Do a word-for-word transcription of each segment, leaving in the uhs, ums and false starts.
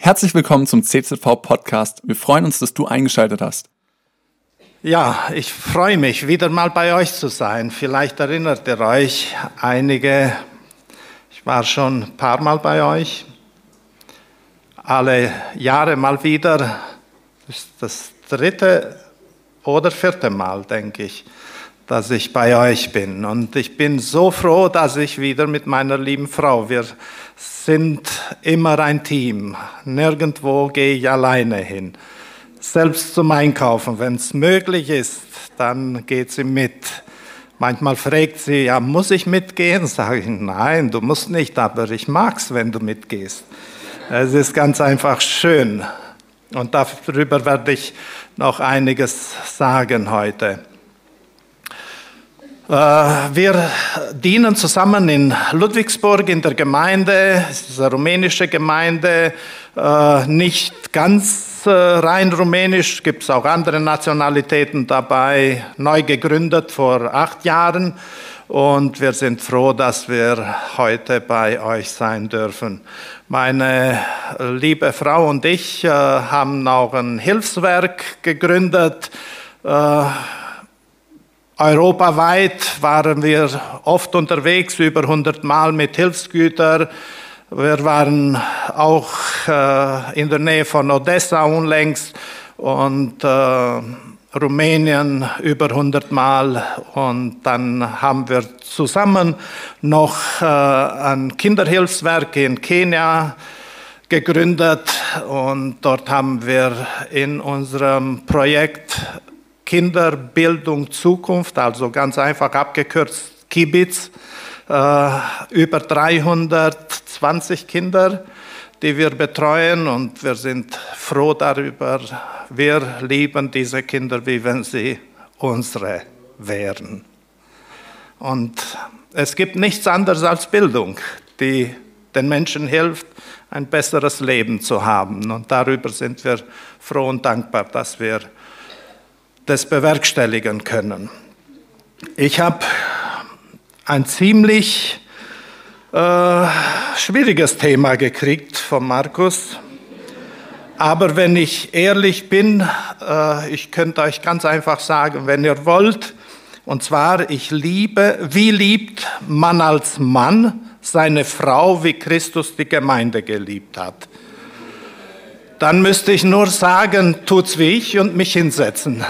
Herzlich willkommen zum C Z V-Podcast. Wir freuen uns, dass du eingeschaltet hast. Ja, ich freue mich, wieder mal bei euch zu sein. Vielleicht erinnert ihr euch, einige, ich war schon ein paar Mal bei euch, alle Jahre mal wieder, das ist das dritte oder vierte Mal, denke ich, dass ich bei euch bin. Und ich bin so froh, dass ich wieder mit meiner lieben Frau, wir sind immer ein Team. Nirgendwo gehe ich alleine hin. Selbst zum Einkaufen, wenn es möglich ist, dann geht sie mit. Manchmal fragt sie, ja, muss ich mitgehen? Sage ich, nein, du musst nicht, aber ich mag's, wenn du mitgehst. Es ist ganz einfach schön. Und darüber werde ich noch einiges sagen heute. Wir dienen zusammen in Ludwigsburg in der Gemeinde, es ist eine rumänische Gemeinde, nicht ganz rein rumänisch, gibt es auch andere Nationalitäten dabei, neu gegründet vor acht Jahren und wir sind froh, dass wir heute bei euch sein dürfen. Meine liebe Frau und ich haben auch ein Hilfswerk gegründet. Europaweit waren wir oft unterwegs, über hundert Mal mit Hilfsgütern. Wir waren auch äh, in der Nähe von Odessa unlängst und äh, Rumänien über hundert Mal. Und dann haben wir zusammen noch äh, ein Kinderhilfswerk in Kenia gegründet. Und dort haben wir in unserem Projekt Kinderbildung Zukunft, also ganz einfach abgekürzt Kibiz, äh, über dreihundertzwanzig Kinder, die wir betreuen und wir sind froh darüber. Wir lieben diese Kinder, wie wenn sie unsere wären. Und es gibt nichts anderes als Bildung, die den Menschen hilft, ein besseres Leben zu haben. Und darüber sind wir froh und dankbar, dass wir das bewerkstelligen können. Ich habe ein ziemlich äh, schwieriges Thema gekriegt von Markus, aber wenn ich ehrlich bin, äh, ich könnte euch ganz einfach sagen, wenn ihr wollt, und zwar, ich liebe, wie liebt man als Mann seine Frau, wie Christus die Gemeinde geliebt hat. Dann müsste ich nur sagen, tut's wie ich und mich hinsetzen.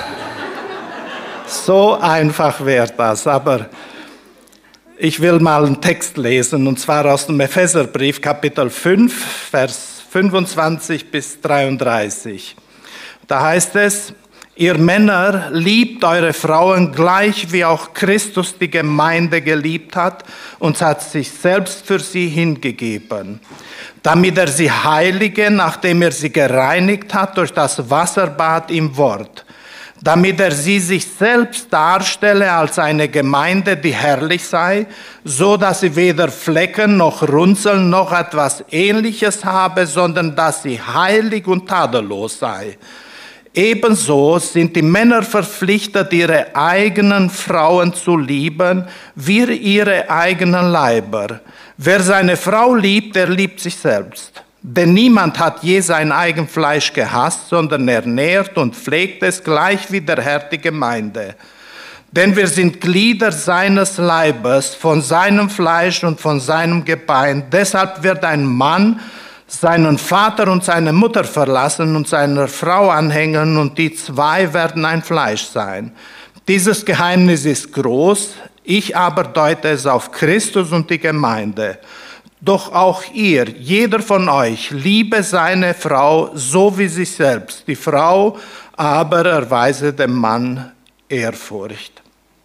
So einfach wäre das, aber ich will mal einen Text lesen, und zwar aus dem Epheserbrief, Kapitel fünf, Vers fünfundzwanzig bis dreiunddreißig. Da heißt es, ihr Männer liebt eure Frauen gleich, wie auch Christus die Gemeinde geliebt hat und hat sich selbst für sie hingegeben, damit er sie heilige, nachdem er sie gereinigt hat durch das Wasserbad im Wort, damit er sie sich selbst darstelle als eine Gemeinde, die herrlich sei, so dass sie weder Flecken noch Runzeln noch etwas Ähnliches habe, sondern dass sie heilig und tadellos sei. Ebenso sind die Männer verpflichtet, ihre eigenen Frauen zu lieben, wie ihre eigenen Leiber. Wer seine Frau liebt, der liebt sich selbst. Denn niemand hat je sein eigen Fleisch gehasst, sondern ernährt und pflegt es, gleich wie der Herr die Gemeinde. Denn wir sind Glieder seines Leibes, von seinem Fleisch und von seinem Gebein. Deshalb wird ein Mann seinen Vater und seine Mutter verlassen und seiner Frau anhängen, und die zwei werden ein Fleisch sein. Dieses Geheimnis ist groß, ich aber deute es auf Christus und die Gemeinde. Doch auch ihr, jeder von euch, liebe seine Frau so wie sich selbst. Die Frau aber erweise dem Mann Ehrfurcht.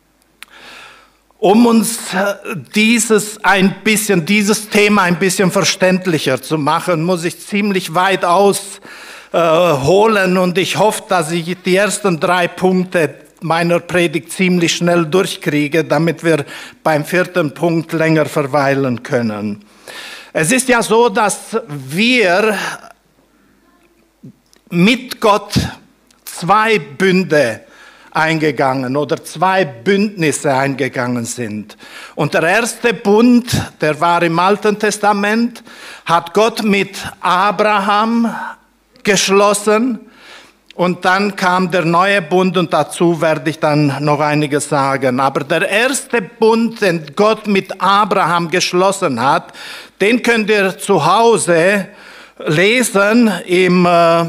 Um uns dieses ein bisschen, dieses Thema ein bisschen verständlicher zu machen, muss ich ziemlich weit ausholen, äh, und ich hoffe, dass ich die ersten drei Punkte meiner Predigt ziemlich schnell durchkriege, damit wir beim vierten Punkt länger verweilen können. Es ist ja so, dass wir mit Gott zwei Bünde eingegangen oder zwei Bündnisse eingegangen sind. Und der erste Bund, der war im Alten Testament, hat Gott mit Abraham geschlossen. Und dann kam der neue Bund und dazu werde ich dann noch einiges sagen. Aber der erste Bund, den Gott mit Abraham geschlossen hat, den könnt ihr zu Hause lesen im äh,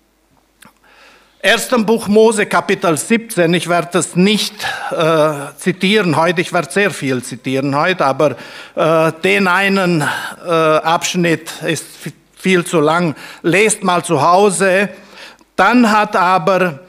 ersten Buch Mose, Kapitel siebzehn. Ich werde es nicht äh, zitieren heute, ich werde sehr viel zitieren heute, aber äh, den einen äh, Abschnitt ist viel zu lang. Lest mal zu Hause. Dann hat aber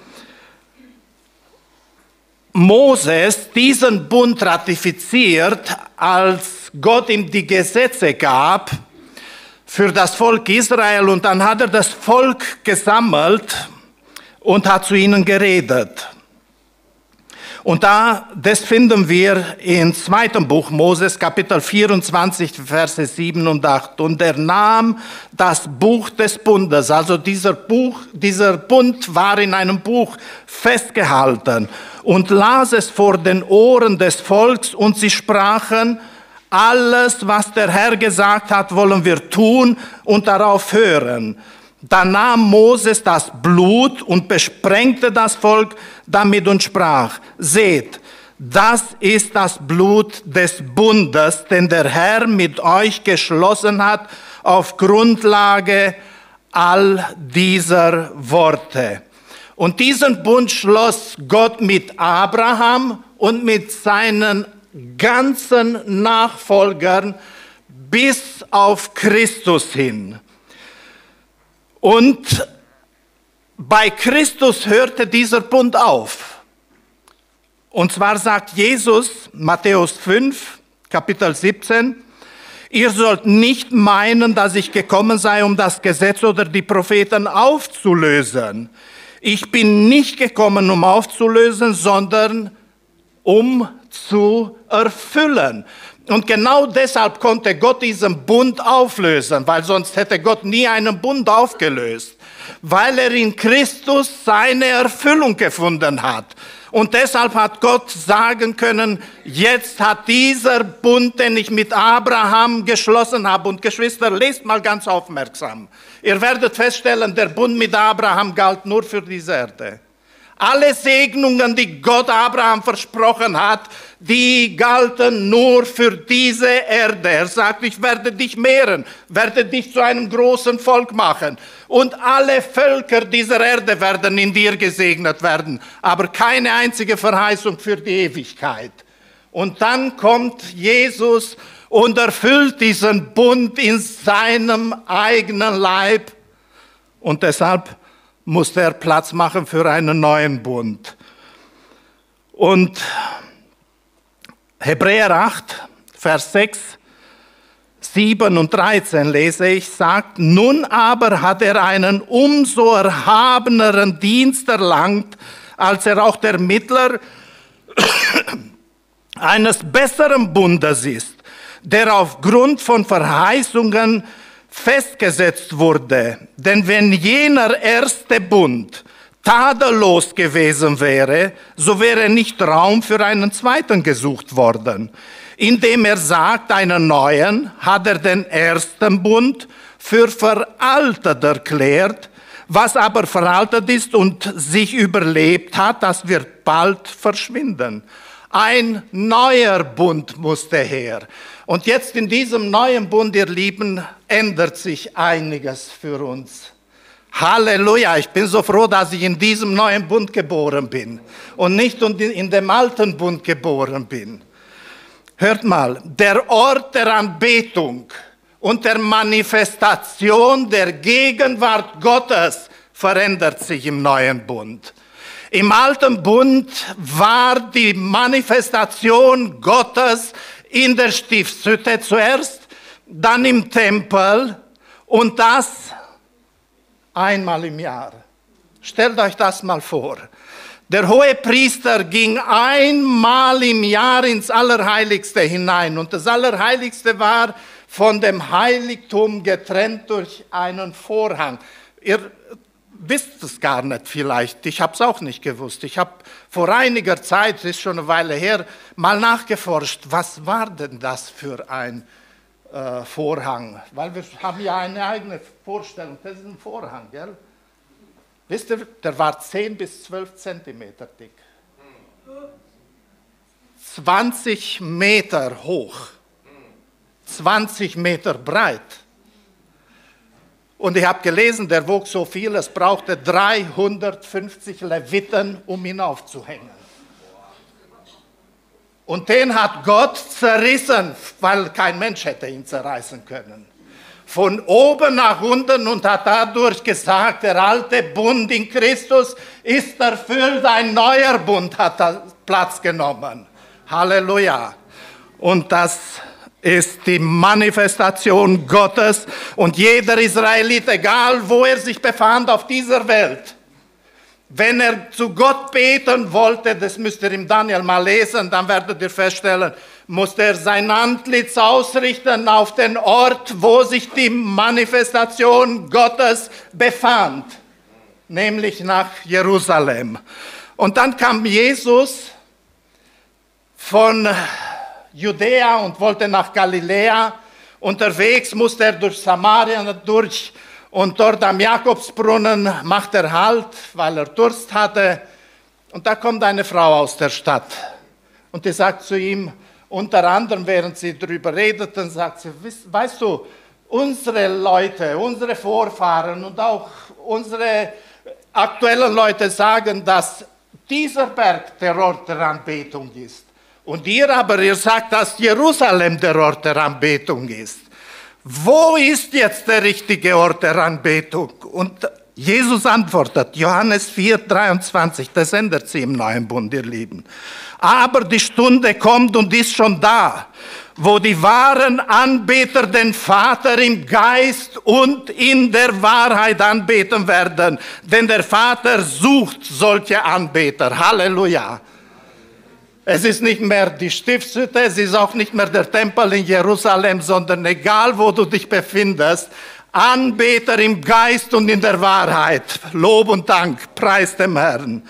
Moses diesen Bund ratifiziert, als Gott ihm die Gesetze gab für das Volk Israel. Und dann hat er das Volk gesammelt und hat zu ihnen geredet. Und da, das finden wir im zweiten Buch Moses, Kapitel vierundzwanzig, Verse sieben und acht. Und er nahm das Buch des Bundes, also dieser Buch, dieser Bund war in einem Buch festgehalten und las es vor den Ohren des Volks und sie sprachen, alles, was der Herr gesagt hat, wollen wir tun und darauf hören. Da nahm Moses das Blut und besprengte das Volk damit und sprach, seht, das ist das Blut des Bundes, den der Herr mit euch geschlossen hat, auf Grundlage all dieser Worte. Und diesen Bund schloss Gott mit Abraham und mit seinen ganzen Nachfolgern bis auf Christus hin. Und bei Christus hörte dieser Bund auf. Und zwar sagt Jesus, Matthäus fünf, Kapitel siebzehn, ihr sollt nicht meinen, dass ich gekommen sei, um das Gesetz oder die Propheten aufzulösen. Ich bin nicht gekommen, um aufzulösen, sondern um zu erfüllen. Und genau deshalb konnte Gott diesen Bund auflösen, weil sonst hätte Gott nie einen Bund aufgelöst, weil er in Christus seine Erfüllung gefunden hat. Und deshalb hat Gott sagen können, jetzt hat dieser Bund, den ich mit Abraham geschlossen habe, und Geschwister, lest mal ganz aufmerksam. Ihr werdet feststellen, der Bund mit Abraham galt nur für diese Erde. Alle Segnungen, die Gott Abraham versprochen hat, die galten nur für diese Erde. Er sagt, ich werde dich mehren, werde dich zu einem großen Volk machen. Und alle Völker dieser Erde werden in dir gesegnet werden. Aber keine einzige Verheißung für die Ewigkeit. Und dann kommt Jesus und erfüllt diesen Bund in seinem eigenen Leib. Und deshalb musste er Platz machen für einen neuen Bund. Und Hebräer acht, Vers sechs, sieben und dreizehn lese ich, sagt, nun aber hat er einen umso erhabeneren Dienst erlangt, als er auch der Mittler eines besseren Bundes ist, der aufgrund von Verheißungen festgesetzt wurde. Denn wenn jener erste Bund tadellos gewesen wäre, so wäre nicht Raum für einen zweiten gesucht worden. Indem er sagt, einen neuen, hat er den ersten Bund für veraltet erklärt. Was aber veraltet ist und sich überlebt hat, das wird bald verschwinden. Ein neuer Bund musste her. Und jetzt in diesem neuen Bund, ihr Lieben, ändert sich einiges für uns. Halleluja, ich bin so froh, dass ich in diesem neuen Bund geboren bin und nicht in dem alten Bund geboren bin. Hört mal, der Ort der Anbetung und der Manifestation der Gegenwart Gottes verändert sich im neuen Bund. Im alten Bund war die Manifestation Gottes in der Stiftshütte zuerst, dann im Tempel und das einmal im Jahr. Stellt euch das mal vor. Der Hohepriester ging einmal im Jahr ins Allerheiligste hinein und das Allerheiligste war von dem Heiligtum getrennt durch einen Vorhang. Ihr wisst es gar nicht vielleicht. Ich habe es auch nicht gewusst. Ich habe vor einiger Zeit, das ist schon eine Weile her, mal nachgeforscht, was war denn das für ein äh, Vorhang? Weil wir haben ja eine eigene Vorstellung. Das ist ein Vorhang, gell? Wisst ihr, der war zehn bis zwölf Zentimeter dick. zwanzig Meter hoch. zwanzig Meter breit. Und ich habe gelesen, der wog so viel, es brauchte dreihundertfünfzig Leviten, um ihn aufzuhängen. Und den hat Gott zerrissen, weil kein Mensch hätte ihn zerreißen können. Von oben nach unten und hat dadurch gesagt, der alte Bund in Christus ist erfüllt, ein neuer Bund hat da Platz genommen. Halleluja. Und das ist die Manifestation Gottes und jeder Israelit, egal wo er sich befand auf dieser Welt, wenn er zu Gott beten wollte, das müsst ihr im Daniel mal lesen, dann werdet ihr feststellen, musste er sein Antlitz ausrichten auf den Ort, wo sich die Manifestation Gottes befand, nämlich nach Jerusalem. Und dann kam Jesus von Judäa und wollte nach Galiläa. Unterwegs musste er durch Samarien durch und dort am Jakobsbrunnen macht er Halt, weil er Durst hatte. Und da kommt eine Frau aus der Stadt und die sagt zu ihm, unter anderem, während sie darüber redeten, sagt sie, weißt du, unsere Leute, unsere Vorfahren und auch unsere aktuellen Leute sagen, dass dieser Berg der Ort der Anbetung ist. Und ihr aber, ihr sagt, dass Jerusalem der Ort der Anbetung ist. Wo ist jetzt der richtige Ort der Anbetung? Und Jesus antwortet, Johannes vier, dreiundzwanzig, das ändert sich im neuen Bund, ihr Lieben. Aber die Stunde kommt und ist schon da, wo die wahren Anbeter den Vater im Geist und in der Wahrheit anbeten werden. Denn der Vater sucht solche Anbeter. Halleluja. Es ist nicht mehr die Stiftshütte, es ist auch nicht mehr der Tempel in Jerusalem, sondern egal, wo du dich befindest, Anbeter im Geist und in der Wahrheit. Lob und Dank, preis dem Herrn.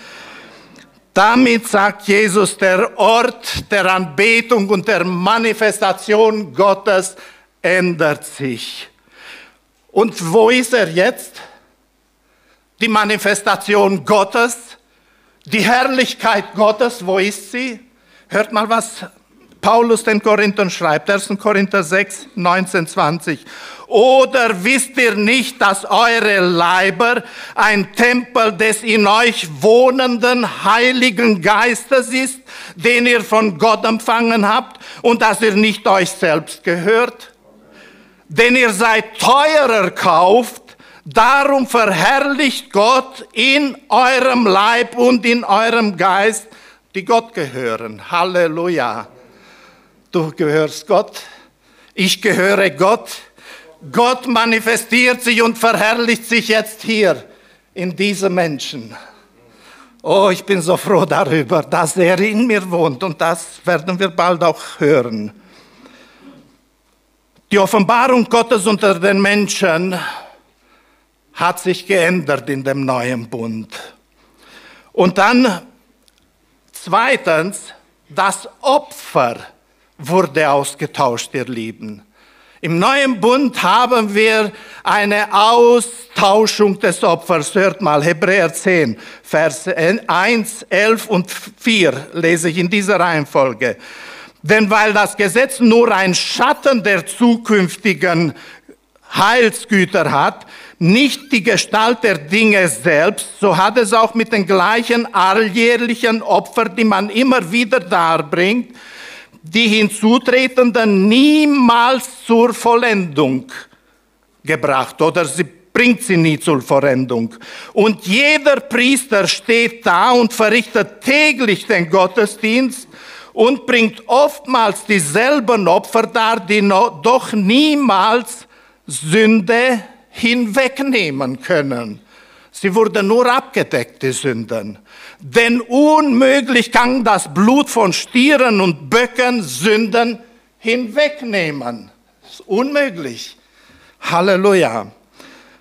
Damit sagt Jesus, der Ort der Anbetung und der Manifestation Gottes ändert sich. Und wo ist er jetzt? Die Manifestation Gottes, die Herrlichkeit Gottes, wo ist sie? Hört mal, was Paulus den Korinthern schreibt, erster Korinther sechs, neunzehn, zwanzig. Oder wisst ihr nicht, dass eure Leiber ein Tempel des in euch wohnenden Heiligen Geistes ist, den ihr von Gott empfangen habt und dass ihr nicht euch selbst gehört? Denn ihr seid teuer erkauft, darum verherrlicht Gott in eurem Leib und in eurem Geist, die Gott gehören. Halleluja. Du gehörst Gott, ich gehöre Gott. Gott manifestiert sich und verherrlicht sich jetzt hier in diesem Menschen. Oh, ich bin so froh darüber, dass er in mir wohnt und das werden wir bald auch hören. Die Offenbarung Gottes unter den Menschen hat sich geändert in dem neuen Bund. Und dann zweitens, das Opfer wurde ausgetauscht, ihr Lieben. Im neuen Bund haben wir eine Austauschung des Opfers. Hört mal, Hebräer zehn, Vers eins, elf und vier lese ich in dieser Reihenfolge. Denn weil das Gesetz nur ein Schatten der zukünftigen Heilsgüter hat, nicht die Gestalt der Dinge selbst, so hat es auch mit den gleichen alljährlichen Opfern, die man immer wieder darbringt, die Hinzutretenden niemals zur Vollendung gebracht oder sie bringt sie nie zur Vollendung. Und jeder Priester steht da und verrichtet täglich den Gottesdienst und bringt oftmals dieselben Opfer dar, die noch, doch niemals Sünde hinwegnehmen können. Sie wurden nur abgedeckt, die Sünden. Denn unmöglich kann das Blut von Stieren und Böcken Sünden hinwegnehmen. Das ist unmöglich. Halleluja.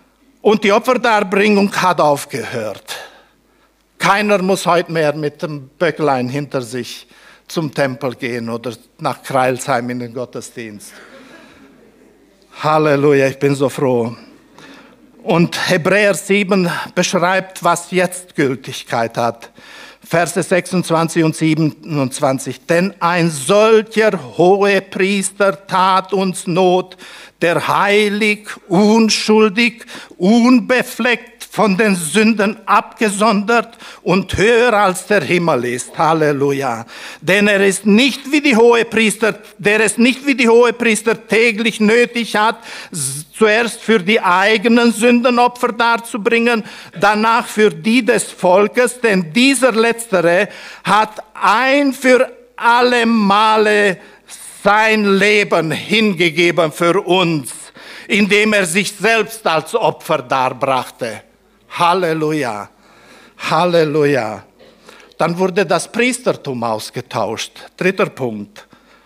Und die Opferdarbringung hat aufgehört. Keiner muss heute mehr mit dem Böcklein hinter sich zum Tempel gehen oder nach Kreilsheim in den Gottesdienst. Halleluja, ich bin so froh. Und Hebräer sieben beschreibt, was jetzt Gültigkeit hat. Verse sechsundzwanzig und siebenundzwanzig. Denn ein solcher Hohepriester tat uns Not, der heilig, unschuldig, unbefleckt, von den Sünden abgesondert und höher als der Himmel ist. Halleluja. Denn er ist nicht wie die Hohepriester, der es nicht wie die Hohepriester täglich nötig hat, zuerst für die eigenen Sünden Opfer darzubringen, danach für die des Volkes, denn dieser Letztere hat ein für alle Male sein Leben hingegeben für uns, indem er sich selbst als Opfer darbrachte. Halleluja, Halleluja. Dann wurde das Priestertum ausgetauscht. Dritter Punkt.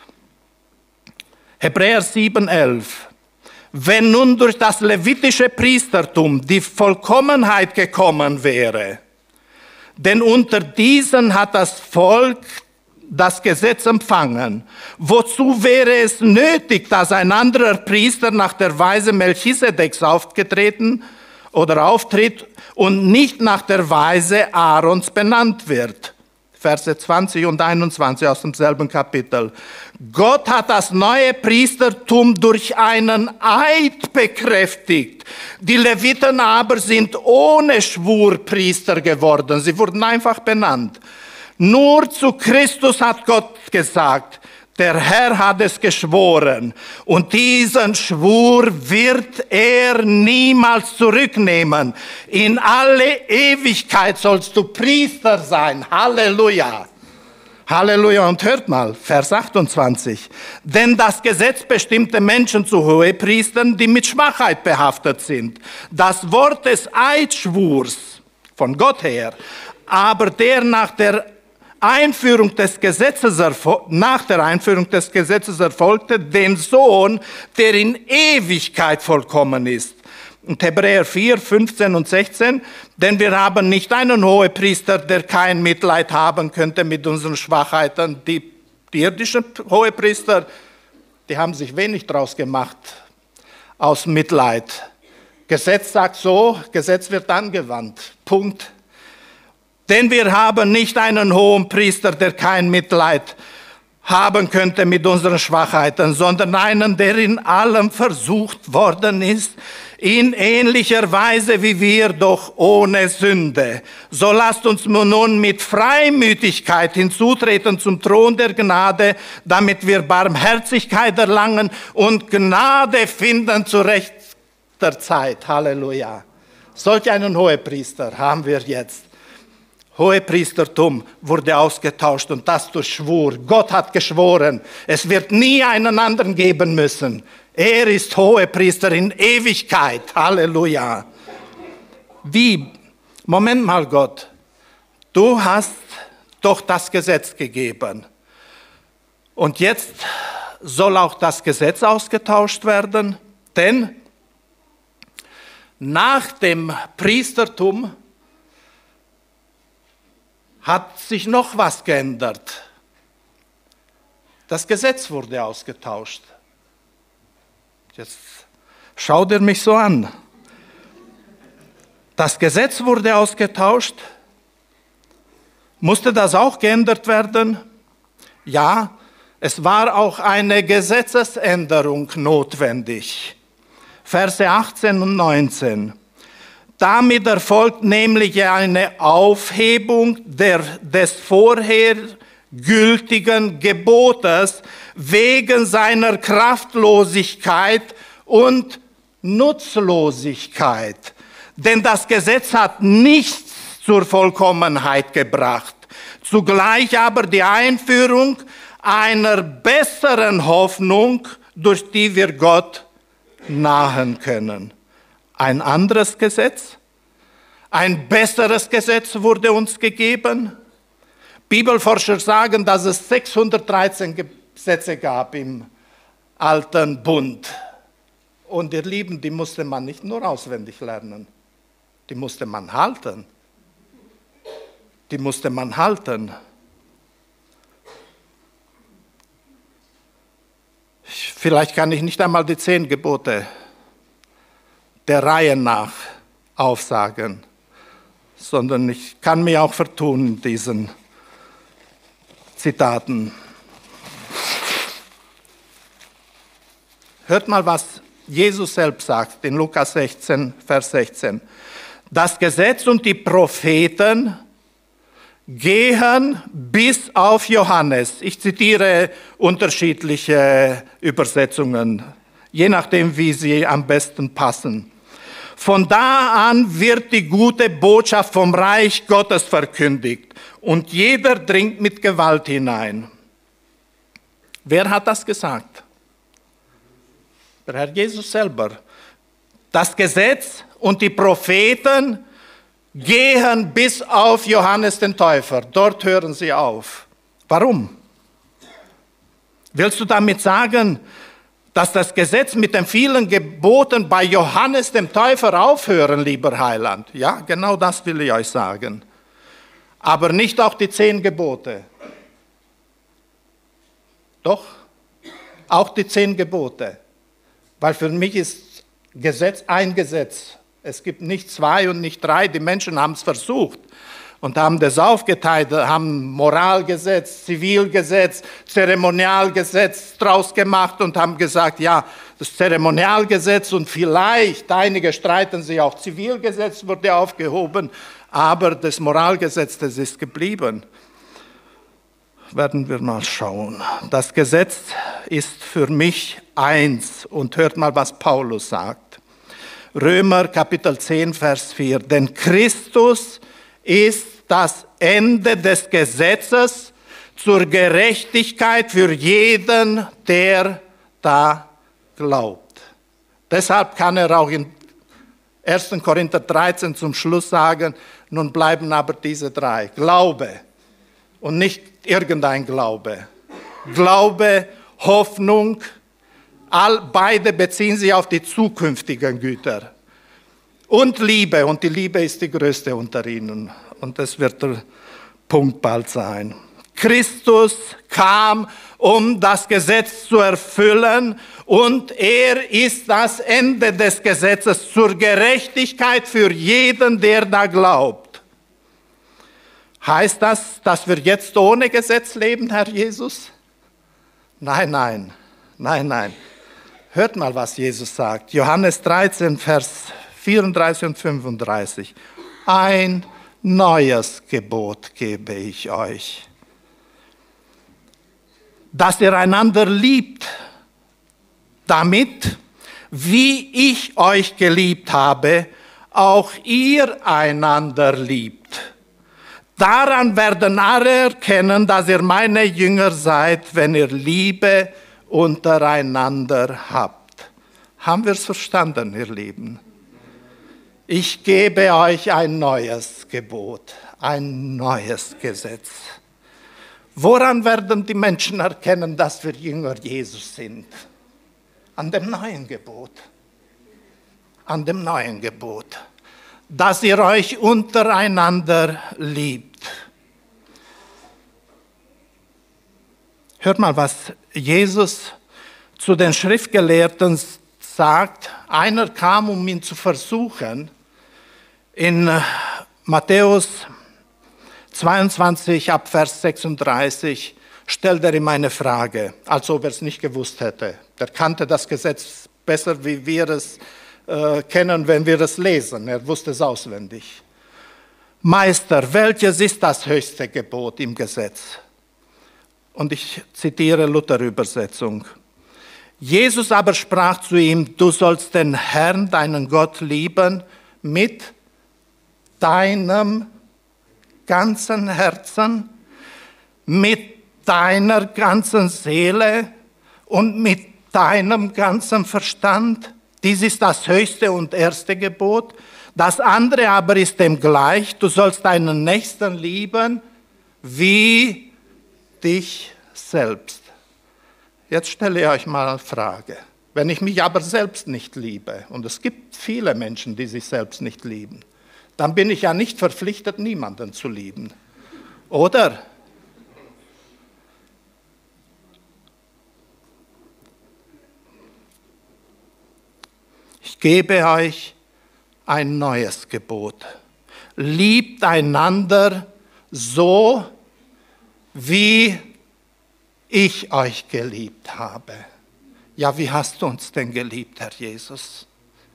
Hebräer sieben, elf. Wenn nun durch das levitische Priestertum die Vollkommenheit gekommen wäre, denn unter diesen hat das Volk das Gesetz empfangen. Wozu wäre es nötig, dass ein anderer Priester nach der Weise Melchisedeks aufgetreten oder auftritt und nicht nach der Weise Aarons benannt wird? Verse zwanzig und einundzwanzig aus demselben Kapitel. Gott hat das neue Priestertum durch einen Eid bekräftigt. Die Leviten aber sind ohne Schwur Priester geworden. Sie wurden einfach benannt. Nur zu Christus hat Gott gesagt, der Herr hat es geschworen und diesen Schwur wird er niemals zurücknehmen. In alle Ewigkeit sollst du Priester sein. Halleluja. Halleluja. Und hört mal, Vers achtundzwanzig. Denn das Gesetz bestimmte Menschen zu Hohepriestern, die mit Schwachheit behaftet sind. Das Wort des Eidschwurs von Gott her, aber der nach der Einführung des Gesetzes, nach der Einführung des Gesetzes erfolgte, den Sohn, der in Ewigkeit vollkommen ist. Und Hebräer vier, fünfzehn und sechzehn, denn wir haben nicht einen Hohepriester, der kein Mitleid haben könnte mit unseren Schwachheiten. Die, die irdischen Hohepriester, die haben sich wenig draus gemacht aus Mitleid. Gesetz sagt so, Gesetz wird angewandt. Punkt. Denn wir haben nicht einen hohen Priester, der kein Mitleid haben könnte mit unseren Schwachheiten, sondern einen, der in allem versucht worden ist, in ähnlicher Weise wie wir, doch ohne Sünde. So lasst uns nun mit Freimütigkeit hinzutreten zum Thron der Gnade, damit wir Barmherzigkeit erlangen und Gnade finden zu rechter Zeit. Halleluja. Solch einen Hohepriester haben wir jetzt. Hohepriestertum wurde ausgetauscht und das durch Schwur. Gott hat geschworen, es wird nie einen anderen geben müssen. Er ist Hohepriester in Ewigkeit. Halleluja. Wie? Moment mal, Gott. Du hast doch das Gesetz gegeben. Und jetzt soll auch das Gesetz ausgetauscht werden, denn nach dem Priestertum hat sich noch was geändert. Das Gesetz wurde ausgetauscht. Jetzt schaut ihr mich so an. Das Gesetz wurde ausgetauscht. Musste das auch geändert werden? Ja, es war auch eine Gesetzesänderung notwendig. Verse achtzehn und neunzehn. Damit erfolgt nämlich eine Aufhebung der, des vorher gültigen Gebotes wegen seiner Kraftlosigkeit und Nutzlosigkeit. Denn das Gesetz hat nichts zur Vollkommenheit gebracht. Zugleich aber die Einführung einer besseren Hoffnung, durch die wir Gott nahen können. Ein anderes Gesetz, ein besseres Gesetz wurde uns gegeben. Bibelforscher sagen, dass es sechshundertdreizehn Gesetze gab im Alten Bund. Und ihr Lieben, die musste man nicht nur auswendig lernen. die musste man halten. Die musste man halten. Vielleicht kann ich nicht einmal die zehn Gebote der Reihe nach aufsagen, sondern ich kann mir auch vertun in diesen Zitaten. Hört mal, was Jesus selbst sagt in Lukas sechzehn, Vers sechzehn. Das Gesetz und die Propheten gehen bis auf Johannes. Ich zitiere unterschiedliche Übersetzungen, je nachdem, wie sie am besten passen. Von da an wird die gute Botschaft vom Reich Gottes verkündigt und jeder dringt mit Gewalt hinein. Wer hat das gesagt? Der Herr Jesus selber. Das Gesetz und die Propheten gehen bis auf Johannes den Täufer. Dort hören sie auf. Warum? Willst du damit sagen, dass das Gesetz mit den vielen Geboten bei Johannes dem Täufer aufhören, lieber Heiland? Ja, genau das will ich euch sagen. Aber nicht auch die zehn Gebote. Doch, auch die zehn Gebote. Weil für mich ist Gesetz ein Gesetz. Es gibt nicht zwei und nicht drei. Die Menschen haben es versucht und haben das aufgeteilt, haben Moralgesetz, Zivilgesetz, Zeremonialgesetz draus gemacht und haben gesagt, ja, das Zeremonialgesetz und vielleicht, einige streiten sich auch, Zivilgesetz wurde aufgehoben, aber das Moralgesetz, das ist geblieben. Werden wir mal schauen. Das Gesetz ist für mich eins und hört mal, was Paulus sagt. Römer Kapitel zehn, Vers vier. Denn Christus ist das Ende des Gesetzes zur Gerechtigkeit für jeden, der da glaubt. Deshalb kann er auch in ersten Korinther dreizehn zum Schluss sagen, nun bleiben aber diese drei. Glaube und nicht irgendein Glaube. Glaube, Hoffnung, all, beide beziehen sich auf die zukünftigen Güter. Und Liebe, und die Liebe ist die größte unter ihnen. Und das wird der Punkt bald sein. Christus kam, um das Gesetz zu erfüllen, und er ist das Ende des Gesetzes zur Gerechtigkeit für jeden, der da glaubt. Heißt das, dass wir jetzt ohne Gesetz leben, Herr Jesus? Nein, nein, nein, nein. Hört mal, was Jesus sagt. Johannes dreizehn, Vers vierunddreißig und fünfunddreißig. Ein neues Gebot gebe ich euch, dass ihr einander liebt, damit, wie ich euch geliebt habe, auch ihr einander liebt. Daran werden alle erkennen, dass ihr meine Jünger seid, wenn ihr Liebe untereinander habt. Haben wir es verstanden, ihr Lieben? Ich gebe euch ein neues Gebot, ein neues Gesetz. Woran werden die Menschen erkennen, dass wir Jünger Jesus sind? An dem neuen Gebot. An dem neuen Gebot. Dass ihr euch untereinander liebt. Hört mal, was Jesus zu den Schriftgelehrten sagt. Einer kam, um ihn zu versuchen. In Matthäus zweiundzwanzig, ab Vers sechsunddreißig, stellt er ihm eine Frage, als ob er es nicht gewusst hätte. Er kannte das Gesetz besser, wie wir es äh, kennen, wenn wir es lesen. Er wusste es auswendig. Meister, welches ist das höchste Gebot im Gesetz? Und ich zitiere Luther-Übersetzung. Jesus aber sprach zu ihm, du sollst den Herrn, deinen Gott, lieben mit deinem ganzen Herzen, mit deiner ganzen Seele und mit deinem ganzen Verstand. Dies ist das höchste und erste Gebot. Das andere aber ist dem gleich, du sollst deinen Nächsten lieben wie dich selbst. Jetzt stelle ich euch mal eine Frage. Wenn ich mich aber selbst nicht liebe, und es gibt viele Menschen, die sich selbst nicht lieben, dann bin ich ja nicht verpflichtet, niemanden zu lieben. Oder? Ich gebe euch ein neues Gebot. Liebt einander so, wie ich euch geliebt habe. Ja, wie hast du uns denn geliebt, Herr Jesus?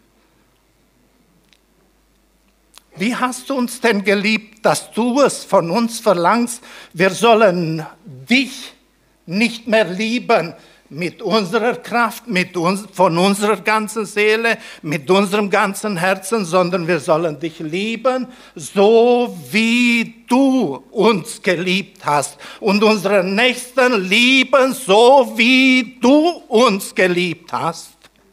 Wie hast du uns denn geliebt, dass du es von uns verlangst? Wir sollen dich nicht mehr lieben mit unserer Kraft, mit uns, von unserer ganzen Seele, mit unserem ganzen Herzen, sondern wir sollen dich lieben, so wie du uns geliebt hast. Und unsere Nächsten lieben, so wie du uns geliebt hast.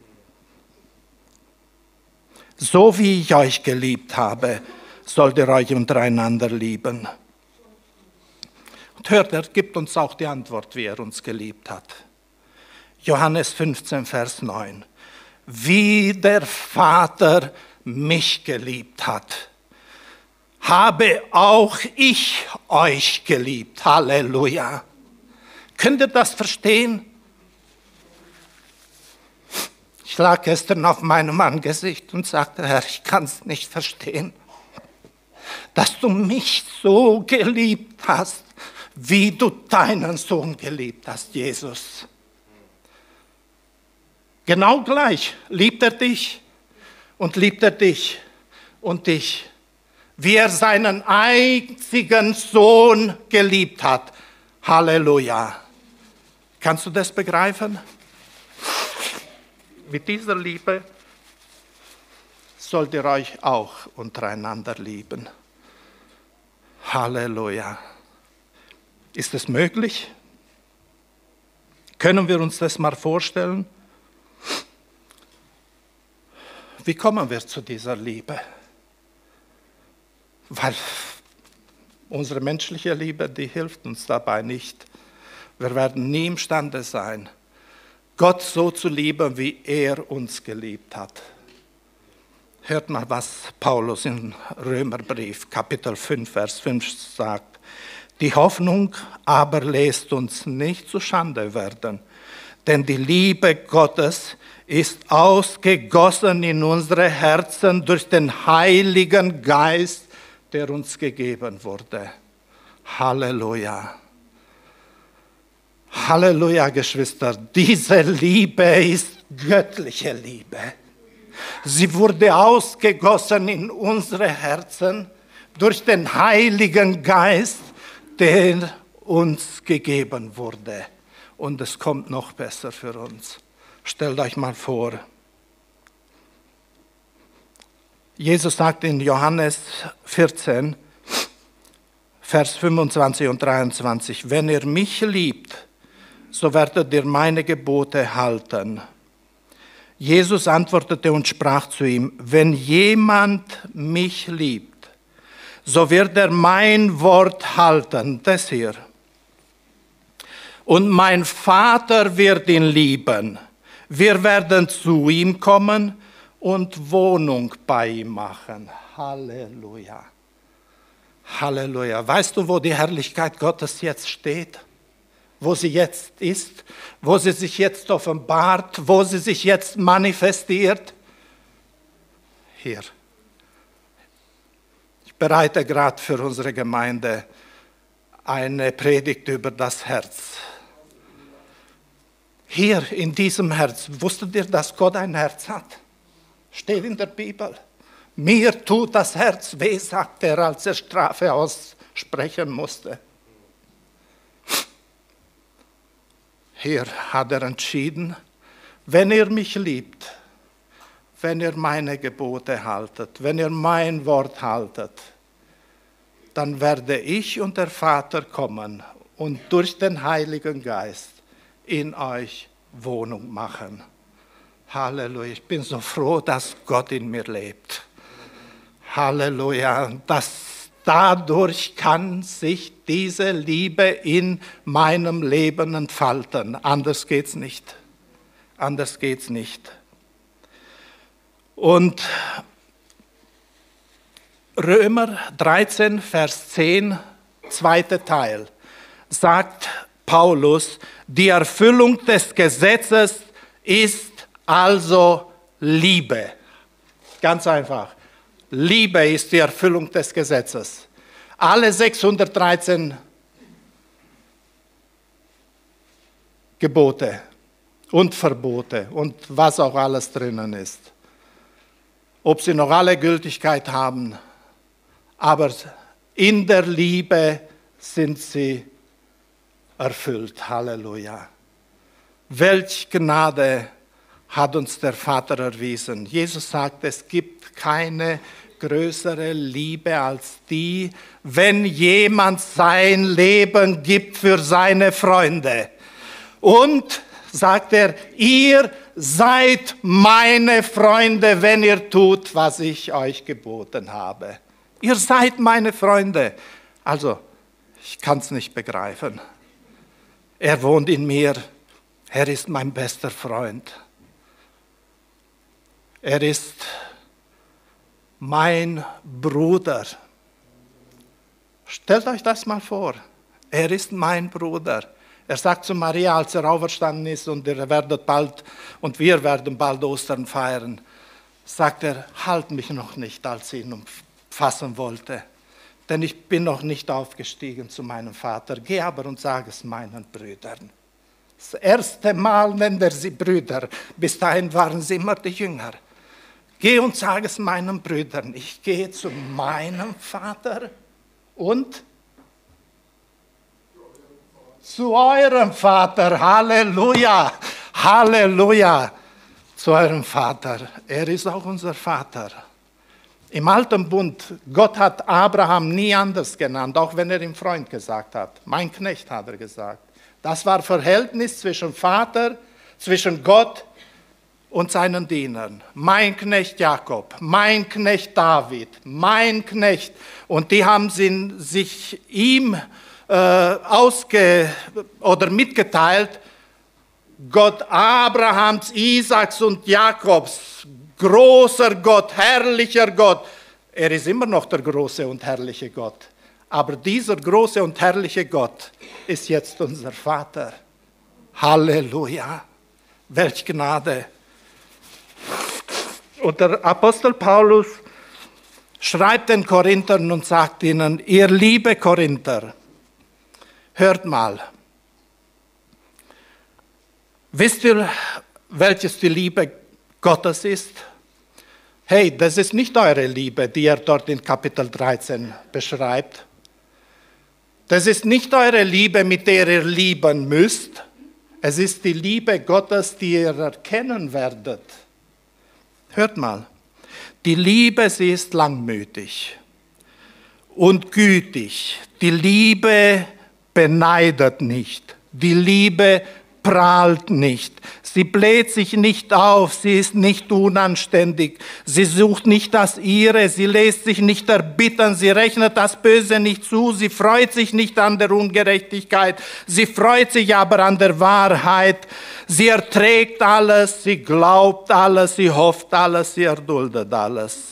So wie ich euch geliebt habe, sollt ihr euch untereinander lieben. Und hört, er gibt uns auch die Antwort, wie er uns geliebt hat. Johannes fünfzehn, Vers neun. Wie der Vater mich geliebt hat, habe auch ich euch geliebt. Halleluja. Könnt ihr das verstehen? Ich lag gestern auf meinem Angesicht und sagte, Herr, ich kann es nicht verstehen, dass du mich so geliebt hast, wie du deinen Sohn geliebt hast, Jesus. Genau gleich liebt er dich und liebt er dich und dich, wie er seinen einzigen Sohn geliebt hat. Halleluja. Kannst du das begreifen? Mit dieser Liebe sollt ihr euch auch untereinander lieben. Halleluja. Ist es möglich? Können wir uns das mal vorstellen? Wie kommen wir zu dieser Liebe? Weil unsere menschliche Liebe, die hilft uns dabei nicht. Wir werden nie imstande sein, Gott so zu lieben, wie er uns geliebt hat. Hört mal, was Paulus im Römerbrief, Kapitel fünf, Vers fünf sagt. Die Hoffnung aber lässt uns nicht zu Schande werden, denn die Liebe Gottes ist ausgegossen in unsere Herzen durch den Heiligen Geist, der uns gegeben wurde. Halleluja. Halleluja, Geschwister. Diese Liebe ist göttliche Liebe. Sie wurde ausgegossen in unsere Herzen durch den Heiligen Geist, der uns gegeben wurde. Und es kommt noch besser für uns. Stellt euch mal vor, Jesus sagt in Johannes vierzehn, Vers fünfundzwanzig und dreiundzwanzig, wenn ihr mich liebt, so werdet ihr meine Gebote halten. Jesus antwortete und sprach zu ihm, wenn jemand mich liebt, so wird er mein Wort halten, das hier. Und mein Vater wird ihn lieben. Wir werden zu ihm kommen und Wohnung bei ihm machen. Halleluja. Halleluja. Weißt du, wo die Herrlichkeit Gottes jetzt steht? Wo sie jetzt ist? Wo sie sich jetzt offenbart? Wo sie sich jetzt manifestiert? Hier. Ich bereite gerade für unsere Gemeinde eine Predigt über das Herz. Hier in diesem Herz, wusstet ihr, dass Gott ein Herz hat? Steht in der Bibel. Mir tut das Herz weh, sagt er, als er Strafe aussprechen musste. Hier hat er entschieden, wenn ihr mich liebt, wenn ihr meine Gebote haltet, wenn ihr mein Wort haltet, dann werde ich und der Vater kommen und durch den Heiligen Geist in euch Wohnung machen. Halleluja, ich bin so froh, dass Gott in mir lebt. Halleluja, dass dadurch kann sich diese Liebe in meinem Leben entfalten. Anders geht's nicht. Anders geht's nicht. Und Römer dreizehn, Vers zehn, zweiter Teil, sagt Paulus, die Erfüllung des Gesetzes ist also Liebe. Ganz einfach. Liebe ist die Erfüllung des Gesetzes. Alle sechshundertdreizehn Gebote und Verbote und was auch alles drinnen ist. Ob sie noch alle Gültigkeit haben, aber in der Liebe sind sie erfüllt. Halleluja. Welch Gnade hat uns der Vater erwiesen. Jesus sagt, es gibt keine größere Liebe als die, wenn jemand sein Leben gibt für seine Freunde. Und, sagt er, ihr seid meine Freunde, wenn ihr tut, was ich euch geboten habe. Ihr seid meine Freunde. Also, ich kann es nicht begreifen. Er wohnt in mir. Er ist mein bester Freund. Er ist mein Bruder. Stellt euch das mal vor. Er ist mein Bruder. Er sagt zu Maria, als er auferstanden ist und ihr werdet bald und wir werden bald Ostern feiern, sagt er, halt mich noch nicht, als sie ihn umfassen wollte. Denn ich bin noch nicht aufgestiegen zu meinem Vater. Geh aber und sag es meinen Brüdern. Das erste Mal nennt er sie Brüder. Bis dahin waren sie immer die Jünger. Geh und sag es meinen Brüdern. Ich gehe zu meinem Vater und zu eurem Vater. Halleluja. Halleluja. Zu eurem Vater. Er ist auch unser Vater. Im Alten Bund, Gott hat Abraham nie anders genannt, auch wenn er ihm Freund gesagt hat. Mein Knecht hat er gesagt. Das war Verhältnis zwischen Vater, zwischen Gott und seinen Dienern. Mein Knecht Jakob, mein Knecht David, mein Knecht. Und die haben sie, sich ihm äh, ausge, oder mitgeteilt, Gott Abrahams, Isaaks und Jakobs, großer Gott, herrlicher Gott. Er ist immer noch der große und herrliche Gott. Aber dieser große und herrliche Gott ist jetzt unser Vater. Halleluja. Welch Gnade. Und der Apostel Paulus schreibt den Korinthern und sagt ihnen, ihr liebe Korinther, hört mal. Wisst ihr, welches die Liebe Gottes ist? Hey, das ist nicht eure Liebe, die er dort in Kapitel dreizehn beschreibt. Das ist nicht eure Liebe, mit der ihr lieben müsst. Es ist die Liebe Gottes, die ihr erkennen werdet. Hört mal, die Liebe, sie ist langmütig und gütig. Die Liebe beneidet nicht. Die Liebe prahlt nicht. Sie bläht sich nicht auf, sie ist nicht unanständig. Sie sucht nicht das Ihre, sie lässt sich nicht erbittern, sie rechnet das Böse nicht zu, sie freut sich nicht an der Ungerechtigkeit, sie freut sich aber an der Wahrheit. Sie erträgt alles, sie glaubt alles, sie hofft alles, sie erduldet alles.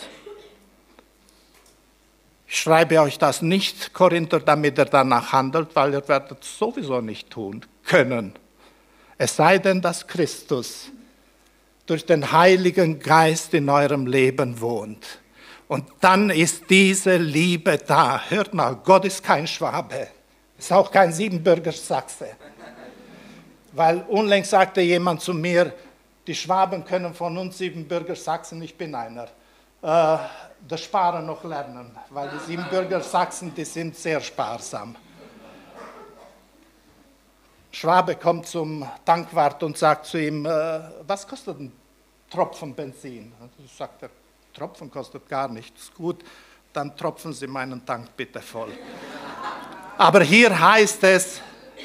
Ich schreibe euch das nicht, Korinther, damit ihr danach handelt, weil ihr werdet es sowieso nicht tun können. Es sei denn, dass Christus durch den Heiligen Geist in eurem Leben wohnt. Und dann ist diese Liebe da. Hört mal, Gott ist kein Schwabe, ist auch kein Siebenbürger Sachse. Weil unlängst sagte jemand zu mir, die Schwaben können von uns Siebenbürger Sachsen, ich bin einer, äh, das Sparen noch lernen. Weil die Siebenbürger Sachsen, die sind sehr sparsam. Schwabe kommt zum Tankwart und sagt zu ihm, äh, was kostet ein Tropfen Benzin? Und sagt er, Tropfen kostet gar nichts. Gut, dann tropfen Sie meinen Tank bitte voll. Aber hier heißt es,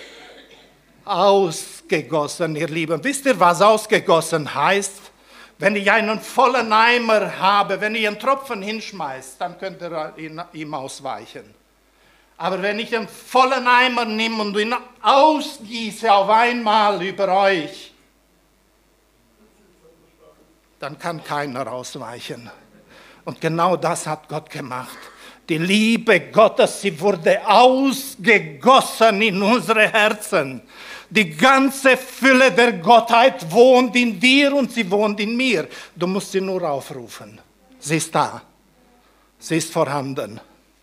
ausgegossen, ihr Lieben. Wisst ihr, was ausgegossen heißt? Wenn ich einen vollen Eimer habe, wenn ich einen Tropfen hinschmeiße, dann könnt ihr ihm ausweichen. Aber wenn ich einen vollen Eimer nehme und ihn ausgieße auf einmal über euch, dann kann keiner ausweichen. Und genau das hat Gott gemacht. Die Liebe Gottes, sie wurde ausgegossen in unsere Herzen. Die ganze Fülle der Gottheit wohnt in dir und sie wohnt in mir. Du musst sie nur aufrufen. Sie ist da. Sie ist vorhanden.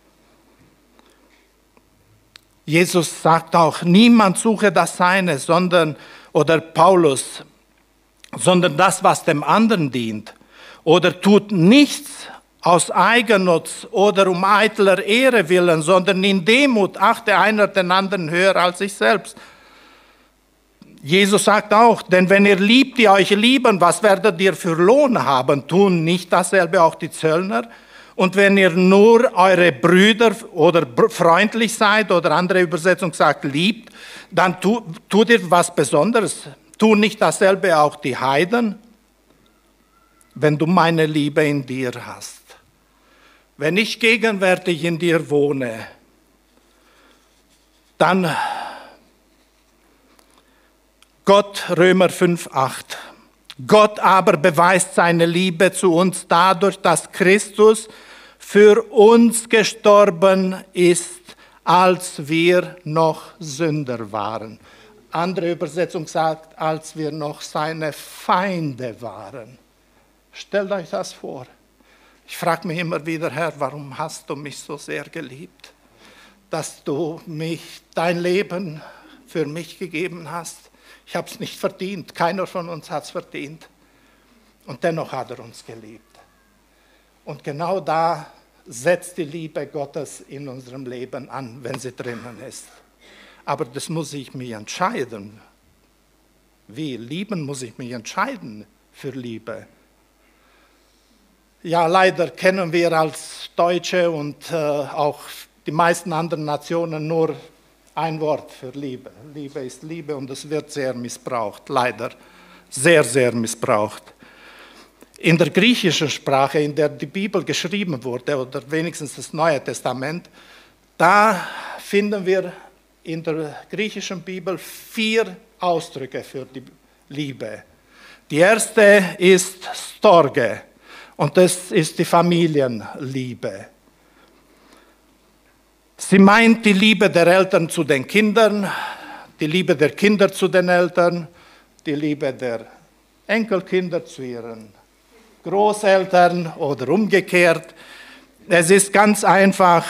Jesus sagt auch, niemand suche das Seine, sondern, oder Paulus, sondern das, was dem anderen dient. Oder tut nichts aus Eigennutz oder um eitler Ehre willen, sondern in Demut achte einer den anderen höher als sich selbst. Jesus sagt auch, denn wenn ihr liebt, die euch lieben, was werdet ihr für Lohn haben? Tun nicht dasselbe auch die Zöllner? Und wenn ihr nur eure Brüder oder freundlich seid, oder andere Übersetzung sagt, liebt, dann tu, tut ihr was Besonderes. Tun nicht dasselbe auch die Heiden? Wenn du meine Liebe in dir hast. Wenn ich gegenwärtig in dir wohne, dann Gott, Römer fünf, acht. Gott aber beweist seine Liebe zu uns dadurch, dass Christus für uns gestorben ist, als wir noch Sünder waren. Andere Übersetzung sagt, als wir noch seine Feinde waren. Stellt euch das vor. Ich frage mich immer wieder, Herr, warum hast du mich so sehr geliebt, dass du mich, dein Leben für mich gegeben hast? Ich habe es nicht verdient, keiner von uns hat es verdient. Und dennoch hat er uns geliebt. Und genau da setzt die Liebe Gottes in unserem Leben an, wenn sie drinnen ist. Aber das muss ich mich entscheiden. Wie? Lieben muss ich mich entscheiden für Liebe. Ja, leider kennen wir als Deutsche und äh, auch die meisten anderen Nationen nur ein Wort für Liebe. Liebe ist Liebe und es wird sehr missbraucht, leider. Sehr, sehr missbraucht. In der griechischen Sprache, in der die Bibel geschrieben wurde, oder wenigstens das Neue Testament, da finden wir in der griechischen Bibel vier Ausdrücke für die Liebe. Die erste ist Storge und das ist die Familienliebe. Sie meint die Liebe der Eltern zu den Kindern, die Liebe der Kinder zu den Eltern, die Liebe der Enkelkinder zu ihren Großeltern oder umgekehrt. Es ist ganz einfach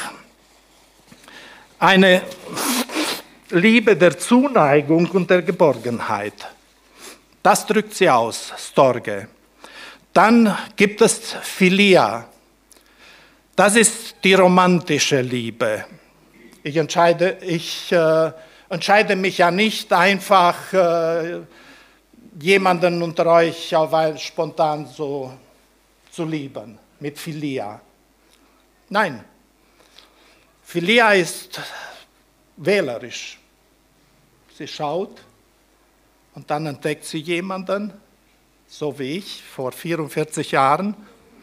eine Liebe der Zuneigung und der Geborgenheit. Das drückt sie aus, Storge. Dann gibt es Philia. Das ist die romantische Liebe. Ich entscheide, ich, äh, entscheide mich ja nicht einfach, äh, jemanden unter euch auf ein, spontan so zu lieben, mit Philia. Nein, Philia ist wählerisch. Sie schaut und dann entdeckt sie jemanden, so wie ich vor vierundvierzig Jahren.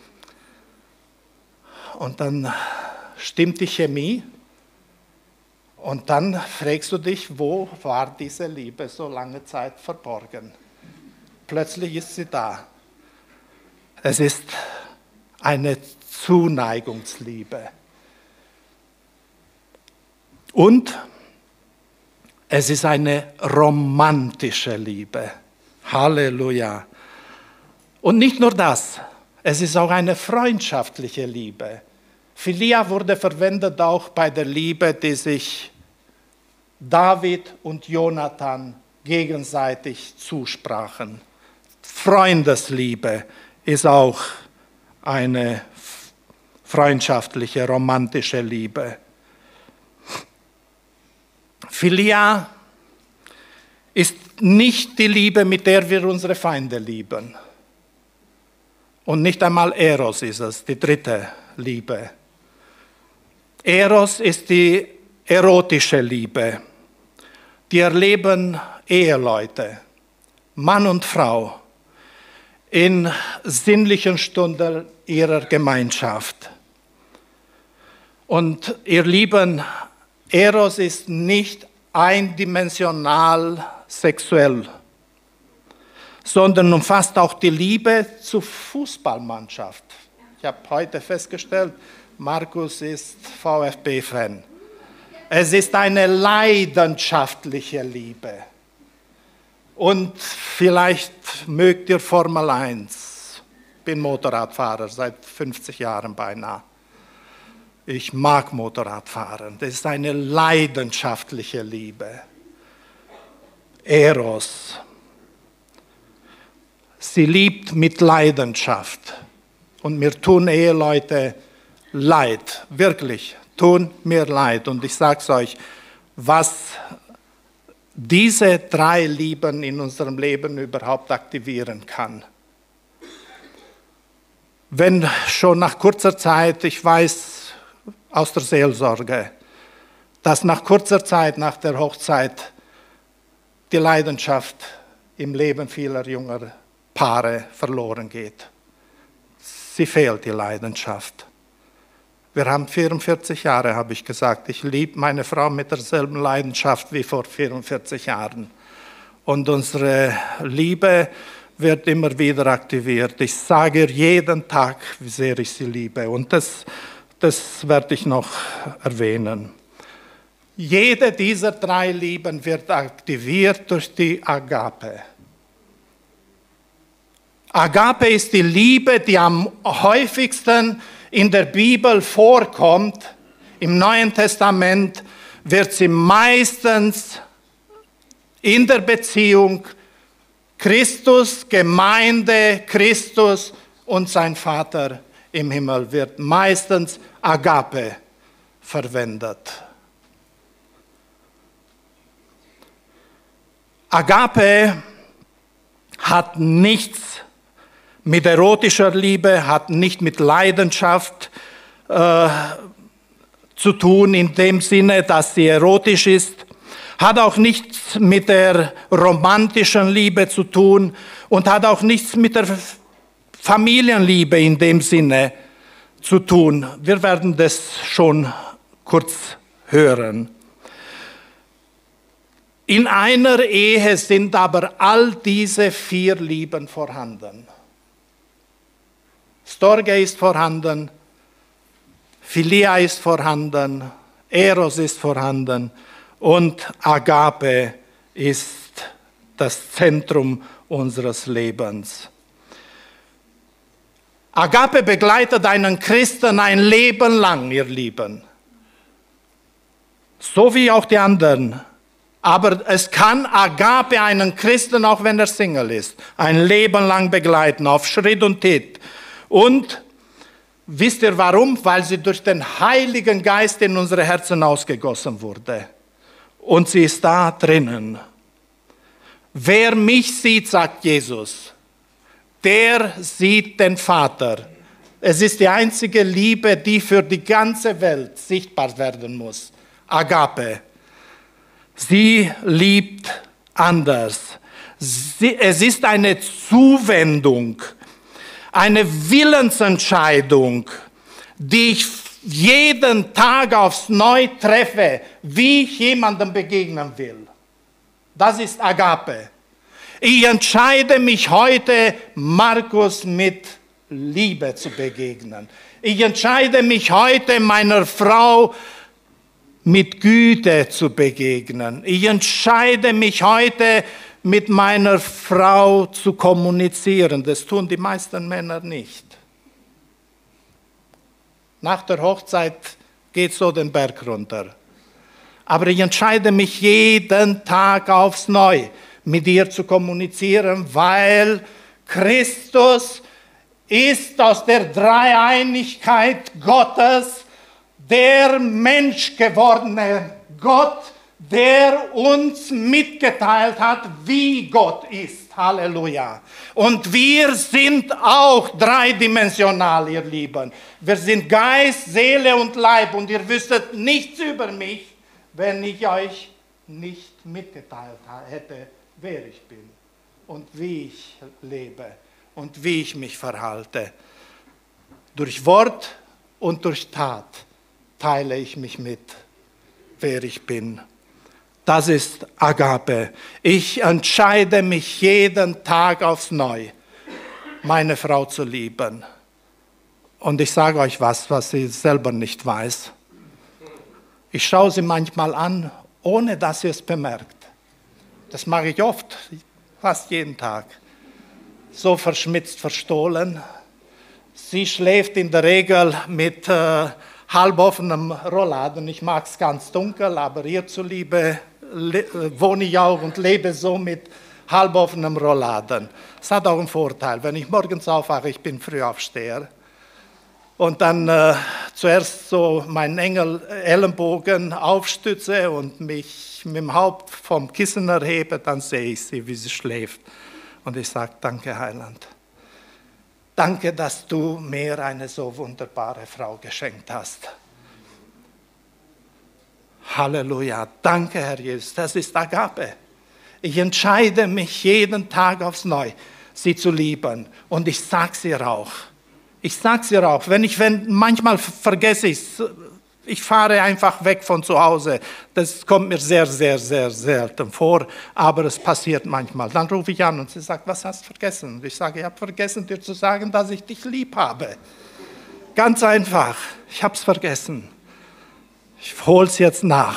Und dann stimmt die Chemie und dann fragst du dich, wo war diese Liebe so lange Zeit verborgen? Plötzlich ist sie da. Es ist eine Zuneigungsliebe. Und es ist eine romantische Liebe. Halleluja. Und nicht nur das, es ist auch eine freundschaftliche Liebe. Philia wurde verwendet auch bei der Liebe, die sich David und Jonathan gegenseitig zusprachen. Freundesliebe ist auch eine freundschaftliche, romantische Liebe. Philia ist nicht die Liebe, mit der wir unsere Feinde lieben. Und nicht einmal Eros ist es, die dritte Liebe. Eros ist die erotische Liebe. Die erleben Eheleute, Mann und Frau, in sinnlichen Stunden ihrer Gemeinschaft. Und ihr Lieben, Eros ist nicht eindimensional sexuell, sondern umfasst auch die Liebe zur Fußballmannschaft. Ich habe heute festgestellt, Markus ist VfB-Fan. Es ist eine leidenschaftliche Liebe. Und vielleicht mögt ihr Formel eins. Ich bin Motorradfahrer seit fünfzig Jahren beinahe. Ich mag Motorradfahren. Das ist eine leidenschaftliche Liebe. Eros. Sie liebt mit Leidenschaft. Und mir tun Eheleute leid. Wirklich, tun mir leid. Und ich sage es euch, was diese drei Lieben in unserem Leben überhaupt aktivieren kann. Wenn schon nach kurzer Zeit, ich weiß aus der Seelsorge, dass nach kurzer Zeit, nach der Hochzeit, die Leidenschaft im Leben vieler junger Paare verloren geht. Sie fehlt, die Leidenschaft. Wir haben vierundvierzig Jahre, habe ich gesagt. Ich liebe meine Frau mit derselben Leidenschaft wie vor vierundvierzig Jahren. Und unsere Liebe wird immer wieder aktiviert. Ich sage ihr jeden Tag, wie sehr ich sie liebe. Und das, das werde ich noch erwähnen. Jede dieser drei Lieben wird aktiviert durch die Agape. Agape ist die Liebe, die am häufigsten in der Bibel vorkommt. Im Neuen Testament wird sie meistens in der Beziehung Christus, Gemeinde, Christus und sein Vater im Himmel wird meistens Agape verwendet. Agape hat nichts mit erotischer Liebe, hat nicht mit Leidenschaft äh, zu tun, in dem Sinne, dass sie erotisch ist, hat auch nichts mit der romantischen Liebe zu tun und hat auch nichts mit der Familienliebe in dem Sinne zu tun. Wir werden das schon kurz hören. In einer Ehe sind aber all diese vier Lieben vorhanden. Storge ist vorhanden, Philia ist vorhanden, Eros ist vorhanden und Agape ist das Zentrum unseres Lebens. Agape begleitet einen Christen ein Leben lang, ihr Lieben. So wie auch die anderen. Aber es kann Agape einen Christen, auch wenn er Single ist, ein Leben lang begleiten, auf Schritt und Tritt. Und wisst ihr warum? Weil sie durch den Heiligen Geist in unsere Herzen ausgegossen wurde. Und sie ist da drinnen. Wer mich sieht, sagt Jesus, der sieht den Vater. Es ist die einzige Liebe, die für die ganze Welt sichtbar werden muss. Agape. Sie liebt anders. Sie, es ist eine Zuwendung. Eine Willensentscheidung, die ich jeden Tag aufs Neue treffe, wie ich jemandem begegnen will. Das ist Agape. Ich entscheide mich heute, Markus mit Liebe zu begegnen. Ich entscheide mich heute, meiner Frau mit Güte zu begegnen. Ich entscheide mich heute, mit meiner Frau zu kommunizieren. Das tun die meisten Männer nicht. Nach der Hochzeit geht so den Berg runter. Aber ich entscheide mich jeden Tag aufs Neue, mit ihr zu kommunizieren, weil Christus ist aus der Dreieinigkeit Gottes der menschgewordene Gott, der uns mitgeteilt hat, wie Gott ist. Halleluja. Und wir sind auch dreidimensional, ihr Lieben. Wir sind Geist, Seele und Leib. Und ihr wüsstet nichts über mich, wenn ich euch nicht mitgeteilt hätte, wer ich bin und wie ich lebe und wie ich mich verhalte. Durch Wort und durch Tat teile ich mich mit, wer ich bin. Das ist Agape. Ich entscheide mich jeden Tag aufs Neue, meine Frau zu lieben. Und ich sage euch was, was sie selber nicht weiß. Ich schaue sie manchmal an, ohne dass sie es bemerkt. Das mache ich oft, fast jeden Tag. So verschmitzt, verstohlen. Sie schläft in der Regel mit äh, halboffenem Rollladen. Ich mag es ganz dunkel, aber ihr zuliebe wohne ich auch und lebe so mit halboffenem Rollladen. Es hat auch einen Vorteil, wenn ich morgens aufwache, ich bin Frühaufsteher. Und dann äh, zuerst so meinen Engel Ellenbogen aufstütze und mich mit dem Haupt vom Kissen erhebe, dann sehe ich sie, wie sie schläft. Und ich sage, danke Heiland. Danke, dass du mir eine so wunderbare Frau geschenkt hast. Halleluja. Danke, Herr Jesus. Das ist Agape. Ich entscheide mich jeden Tag aufs Neue, sie zu lieben. Und ich sage es ihr auch. Ich sage es ihr auch. Wenn ich, wenn, manchmal vergesse ich es. Ich fahre einfach weg von zu Hause. Das kommt mir sehr, sehr, sehr selten vor, aber es passiert manchmal. Dann rufe ich an und sie sagt, was hast du vergessen? Und ich sage, ich habe vergessen, dir zu sagen, dass ich dich lieb habe. Ganz einfach, ich habe es vergessen. Ich hole es jetzt nach.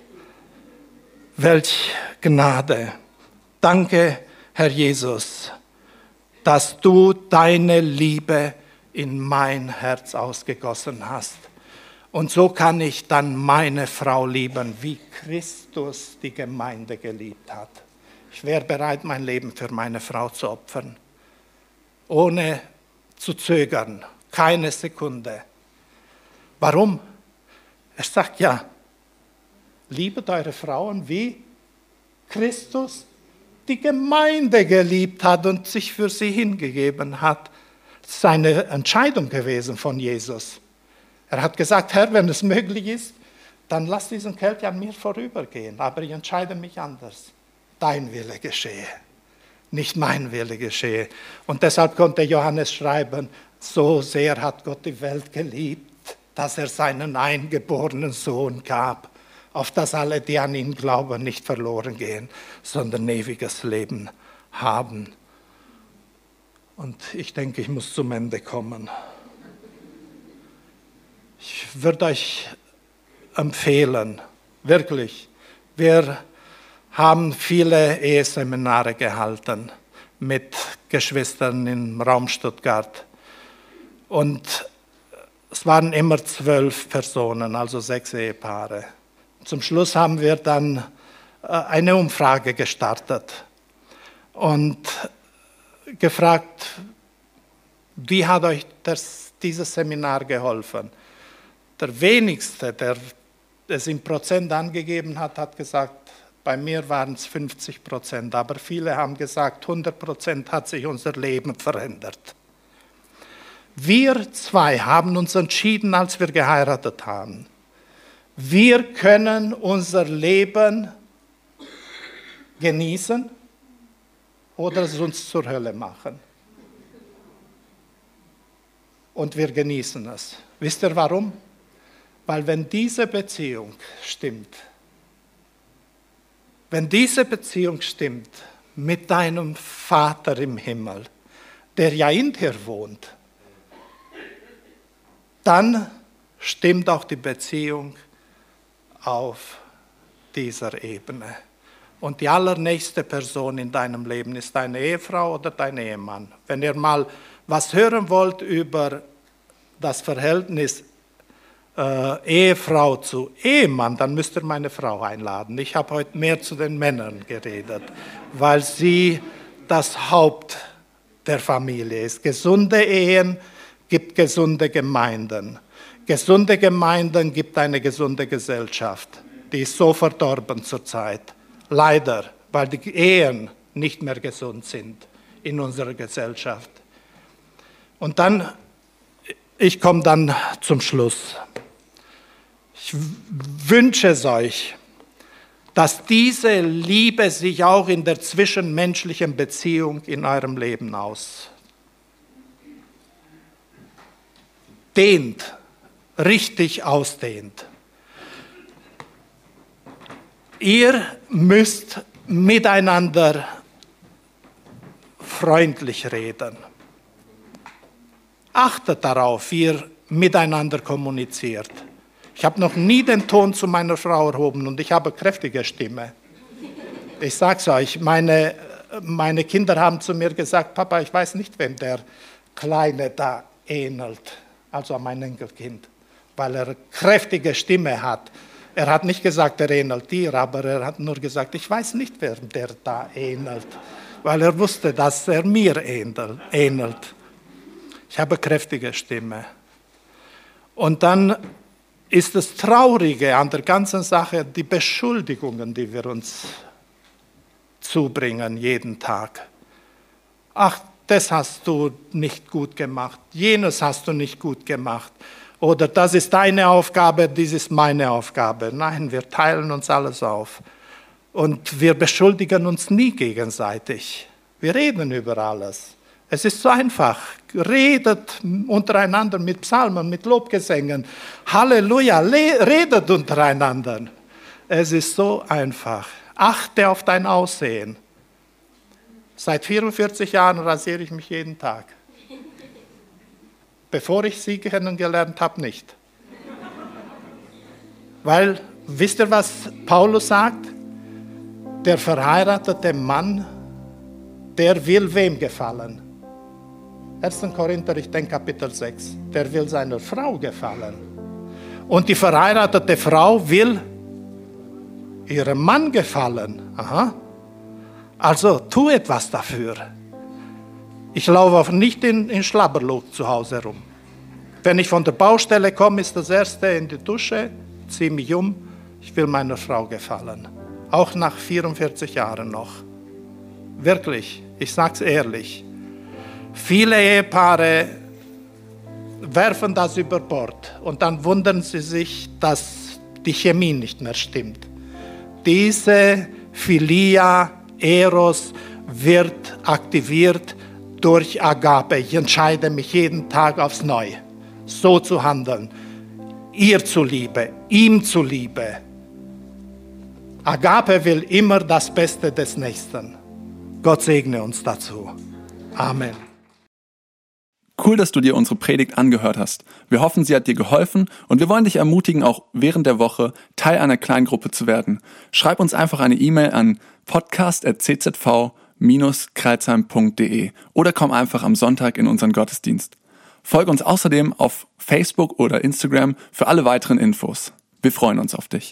Welch Gnade. Danke, Herr Jesus, dass du deine Liebe in mein Herz ausgegossen hast. Und so kann ich dann meine Frau lieben, wie Christus die Gemeinde geliebt hat. Ich wäre bereit, mein Leben für meine Frau zu opfern, ohne zu zögern, keine Sekunde. Warum? Er sagt ja, liebet eure Frauen, wie Christus die Gemeinde geliebt hat und sich für sie hingegeben hat. Das ist eine Entscheidung gewesen von Jesus. Er hat gesagt, Herr, wenn es möglich ist, dann lass diesen Kelch an mir vorübergehen. Aber ich entscheide mich anders. Dein Wille geschehe, nicht mein Wille geschehe. Und deshalb konnte Johannes schreiben, so sehr hat Gott die Welt geliebt, dass er seinen eingeborenen Sohn gab, auf dass alle, die an ihn glauben, nicht verloren gehen, sondern ewiges Leben haben. Und ich denke, ich muss zum Ende kommen. Ich würde euch empfehlen, wirklich, wir haben viele Eheseminare gehalten mit Geschwistern im Raum Stuttgart. Und es waren immer zwölf Personen, also sechs Ehepaare. Zum Schluss haben wir dann eine Umfrage gestartet und gefragt, wie hat euch das, dieses Seminar geholfen? Der wenigste, der es in Prozent angegeben hat, hat gesagt, bei mir waren es fünfzig Prozent, aber viele haben gesagt, hundert Prozent hat sich unser Leben verändert. Wir zwei haben uns entschieden, als wir geheiratet haben. Wir können unser Leben genießen oder es uns zur Hölle machen. Und wir genießen es. Wisst ihr warum? Weil wenn diese Beziehung stimmt, wenn diese Beziehung stimmt mit deinem Vater im Himmel, der ja in dir wohnt, dann stimmt auch die Beziehung auf dieser Ebene. Und die allernächste Person in deinem Leben ist deine Ehefrau oder dein Ehemann. Wenn ihr mal was hören wollt über das Verhältnis äh, Ehefrau zu Ehemann, dann müsst ihr meine Frau einladen. Ich habe heute mehr zu den Männern geredet, weil sie das Haupt der Familie ist. Gesunde Ehen gibt gesunde Gemeinden. Gesunde Gemeinden gibt eine gesunde Gesellschaft. Die ist so verdorben zurzeit. Leider, weil die Ehen nicht mehr gesund sind in unserer Gesellschaft. Und dann, ich komme dann zum Schluss. Ich wünsche es euch, dass diese Liebe sich auch in der zwischenmenschlichen Beziehung in eurem Leben ausdehnt, richtig ausdehnt. Ihr müsst miteinander freundlich reden. Achtet darauf, wie ihr miteinander kommuniziert. Ich habe noch nie den Ton zu meiner Frau erhoben und ich habe kräftige Stimme. Ich sage es euch, meine, meine Kinder haben zu mir gesagt, Papa, ich weiß nicht, wem der Kleine da ähnelt, also mein Enkelkind, weil er kräftige Stimme hat. Er hat nicht gesagt, er ähnelt dir, aber er hat nur gesagt, ich weiß nicht, wer der da ähnelt, weil er wusste, dass er mir ähnelt. Ich habe kräftige Stimme. Und dann ist das Traurige an der ganzen Sache die Beschuldigungen, die wir uns zubringen jeden Tag. Ach, das hast du nicht gut gemacht, jenes hast du nicht gut gemacht. Oder das ist deine Aufgabe, dies ist meine Aufgabe. Nein, wir teilen uns alles auf. Und wir beschuldigen uns nie gegenseitig. Wir reden über alles. Es ist so einfach. Redet untereinander mit Psalmen, mit Lobgesängen. Halleluja, redet untereinander. Es ist so einfach. Achte auf dein Aussehen. Seit vierundvierzig Jahren rasiere ich mich jeden Tag. Bevor ich sie kennengelernt habe, nicht. Weil, wisst ihr, was Paulus sagt? Der verheiratete Mann, der will wem gefallen? erster Korinther, ich denke Kapitel sechs. Der will seiner Frau gefallen. Und die verheiratete Frau will ihrem Mann gefallen. Aha. Also tu etwas dafür. Ich laufe auch nicht in, in Schlabberlook zu Hause rum. Wenn ich von der Baustelle komme, ist das Erste in die Dusche, ziehe mich um, ich will meiner Frau gefallen. Auch nach vierundvierzig Jahren noch. Wirklich, ich sage es ehrlich. Viele Ehepaare werfen das über Bord und dann wundern sie sich, dass die Chemie nicht mehr stimmt. Diese Philia, Eros wird aktiviert durch Agape. Ich entscheide mich jeden Tag aufs Neue, so zu handeln. Ihr zuliebe, ihm zuliebe. Agape will immer das Beste des Nächsten. Gott segne uns dazu. Amen. Cool, dass du dir unsere Predigt angehört hast. Wir hoffen, sie hat dir geholfen und wir wollen dich ermutigen, auch während der Woche Teil einer Kleingruppe zu werden. Schreib uns einfach eine E-Mail an podcast at c z v Bindestrich kreilsheim punkt d e oder komm einfach am Sonntag in unseren Gottesdienst. Folge uns außerdem auf Facebook oder Instagram für alle weiteren Infos. Wir freuen uns auf dich.